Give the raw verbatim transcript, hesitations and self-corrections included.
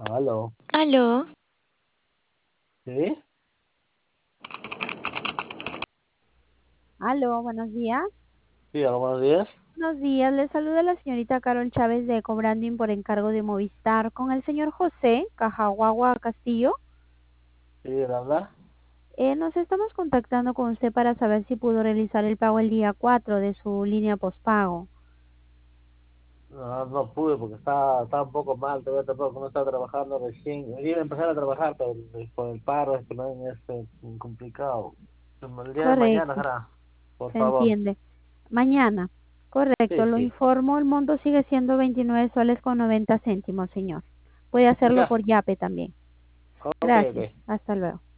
Aló. Aló, ¿Sí? Aló, buenos días. Sí, aló, buenos días. Buenos días, le saluda la señorita Carol Chávez de Ecobranding por encargo de Movistar con el señor José Cajaguagua Castillo. Sí, ¿de habla? Eh, nos estamos contactando con usted para saber si pudo realizar el pago el día cuatro de su línea postpago. No, no pude porque estaba, estaba un poco mal, todavía tampoco no estaba trabajando recién. Iba a empezar a trabajar, pero el- con el paro es que no es eh, complicado. El día de mañana, Correcto, será, por se favor. entiende. Mañana, correcto, Sí, lo sí. informo, el monto sigue siendo veintinueve soles con noventa céntimos, señor. Puede hacerlo Ya. por Yape también. Ok, Gracias, ok. hasta luego.